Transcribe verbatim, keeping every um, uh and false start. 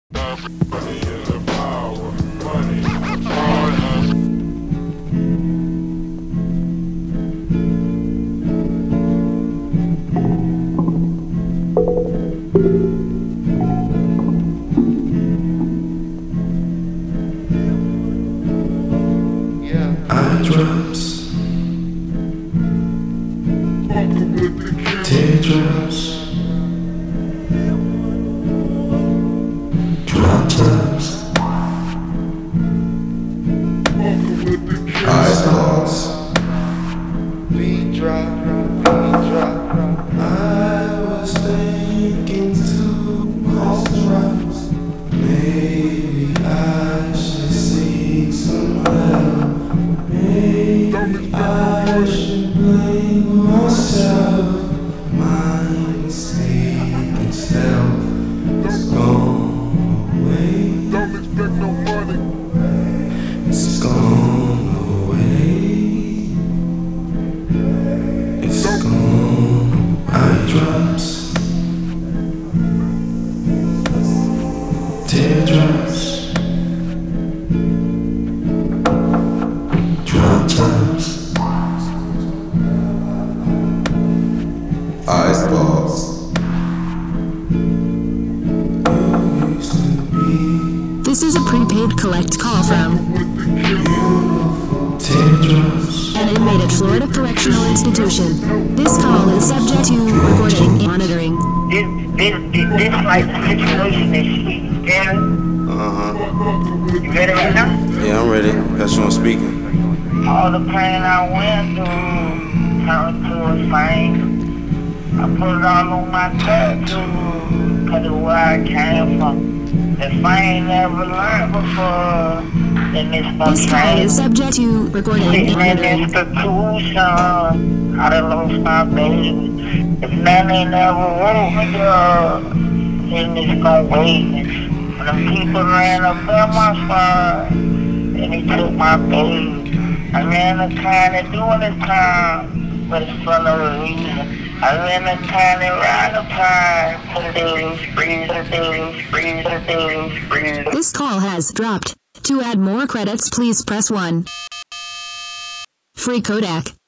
Money is the power. Money is power. Eye drops, teardrops, drop tops, eyeballs, beat drop, beat drop. I was thinking to myself, maybe I should seek some help. Maybe I should blame myself. My mistake and stealth is gone away. Don't expect no money. It's gone away. It's gone. Eye drops, teardrops, drop tops, eyeballs. You used to be This is a prepaid collect call from teardrops. an inmate at Florida Correctional Institution. This call is subject to recording and monitoring. This, this, this, this like the situation is shit. Gary, Uh huh. you ready right now? Yeah, I'm ready. That's what I'm speaking. All the pain I went through turned to a fame. I put it all on my tattoo, cause it's where I came from. If I ain't never learned before, then it's for This call is training. subject to recording and Sitting in monitoring. institution, I done lost my baby. If none ain't never woke me up, then it's gon' wait me. When them people ran up on my spot, then they took my baby. I ran the time to doing the time, but it's for no reason. I ran the time to ride the pine, put it in spree, put it in spree, put it in spree. This call has dropped. To add more credits, please press one. Free Kodak.